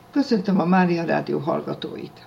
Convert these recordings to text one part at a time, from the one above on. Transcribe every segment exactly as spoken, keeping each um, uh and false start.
Köszöntöm a Mária Rádió hallgatóit!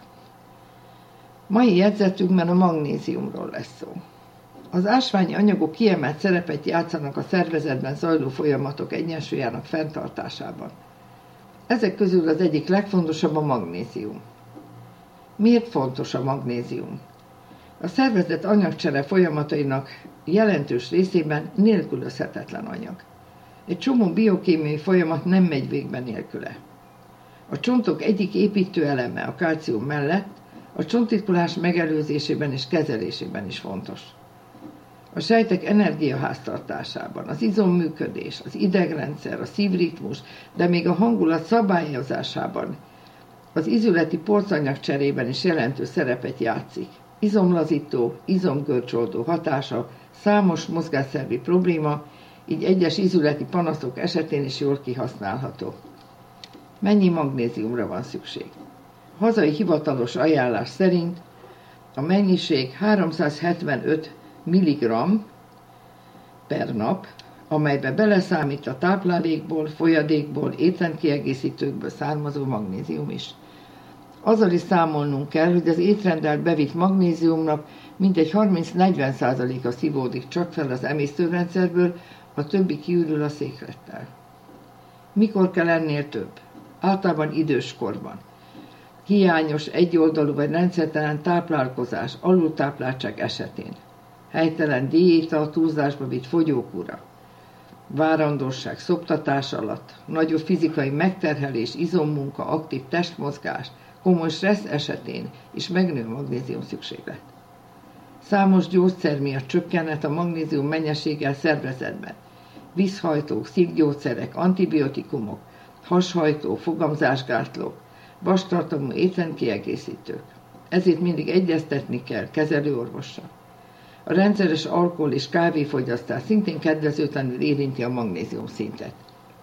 Mai jegyzetünkben a magnéziumról lesz szó. Az ásványi anyagok kiemelt szerepet játszanak a szervezetben zajló folyamatok egyensúlyának fenntartásában. Ezek közül az egyik legfontosabb a magnézium. Miért fontos a magnézium? A szervezet anyagcsere folyamatainak jelentős részében nélkülözhetetlen anyag. Egy csomó biokémiai folyamat nem megy végbe nélküle. A csontok egyik építőeleme a kalcium mellett a csontritkulás megelőzésében és kezelésében is fontos. A sejtek energiaháztartásában, az izomműködés, az idegrendszer, a szívritmus, de még a hangulat szabályozásában, az izületi porcanyag cserében is jelentős szerepet játszik. Izomlazító, izomgörcsoldó hatása, számos mozgásszervi probléma, így egyes izületi panaszok esetén is jól kihasználható. Mennyi magnéziumra van szükség? A hazai hivatalos ajánlás szerint a mennyiség háromszázhetvenöt milligramm per nap, amelybe beleszámít a táplálékból, folyadékból, étrendkiegészítőkből származó magnézium is. Azzal is számolnunk kell, hogy az étrenddel bevitt magnéziumnak mintegy harminc-negyven százaléka szívódik csak fel az emésztőrendszerből, a többi kiürül a széklettel. Mikor kell ennél több? Általában időskorban. Hiányos, egyoldalú vagy rendszertelen táplálkozás, alultápláltság esetén. Helytelen diéta, túlzásba vitt fogyókúra. Várandosság, szoptatás alatt, nagyobb fizikai megterhelés, izommunka, aktív testmozgás, komoly stressz esetén is megnő a magnézium szükséglet. Számos gyógyszer miatt csökkenhet a magnézium mennyisége a szervezetben. Vízhajtók, szívgyógyszerek, antibiotikumok, hashajtó, fogamzásgátlók, vastartalmú étrendkiegészítők. Ezért mindig egyeztetni kell kezelőorvossal. A rendszeres alkohol és kávéfogyasztás szintén kedvezőtlenül érinti a magnézium szintet.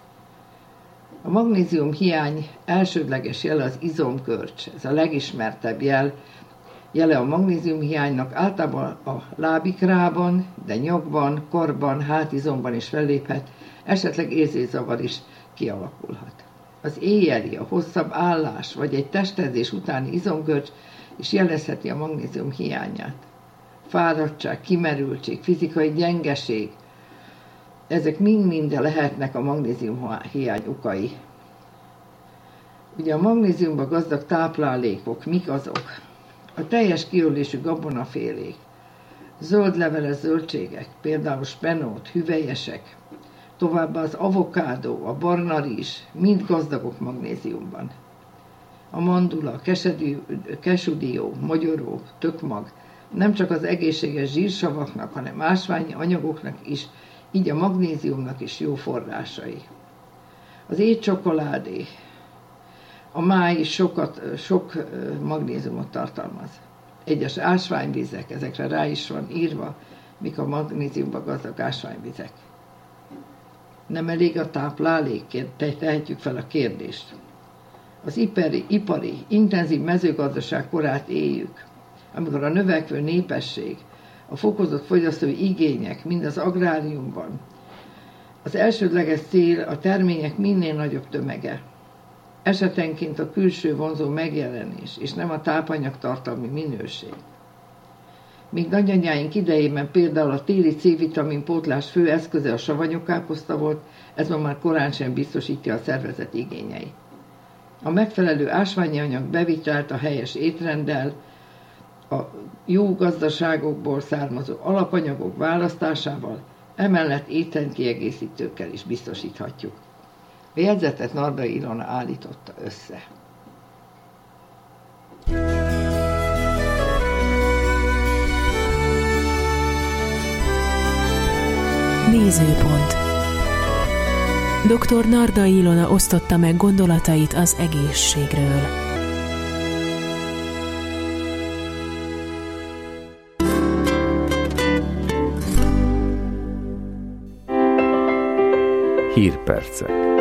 A magnézium hiány elsődleges jele az izomgörcs, ez a legismertebb jel, jele a magnézium hiánynak általában a lábikrában, de nyakban, karban, hátizomban is felléphet, esetleg érzészavar is kialakulhat. Az éjjeli, a hosszabb állás vagy egy testedzés utáni izomgörcs is jelezheti a magnézium hiányát. Fáradtság, kimerültség, fizikai gyengeség, ezek mind-mind lehetnek a magnézium hiány okai. Ugye a magnéziumban gazdag táplálékok, mik azok? A teljes kiölésű gabonafélék, zöldleveles zöldségek, például spenót, hüvelyesek, továbbá az avokádó, a barna rizs, mind gazdagok magnéziumban. A mandula, kesudió, mogyoró, tökmag, nem csak az egészséges zsírsavaknak, hanem ásványi anyagoknak is, így a magnéziumnak is jó forrásai. Az étcsokoládé, a máj is sokat, sok magnéziumot tartalmaz. Egyes ásványvizek, ezekre rá is van írva, mik a magnéziumban gazdag ásványvizek. Nem elég a táplálék? Tehetjük fel a kérdést. Az ipari, ipari, intenzív mezőgazdaság korát éljük, amikor a növekvő népesség, a fokozott fogyasztói igények, mind az agráriumban, az elsődleges cél a termények minél nagyobb tömege. Esetenként a külső vonzó megjelenés, és nem a tápanyagtartalmi minőség. Míg nagyanyáink idejében például a téli C-vitamin pótlás fő eszköze a savanyúkáposzta volt, ez ma már korán sem biztosítja a szervezet igényeit. A megfelelő ásványi anyag bevitelt a helyes étrenddel, a jó gazdaságokból származó alapanyagok választásával, emellett étrendkiegészítőkkel is biztosíthatjuk. A jegyzetet Nardai Ilona állította össze. Nézőpont. doktor Nardai Ilona osztotta meg gondolatait az egészségről. Hírpercek.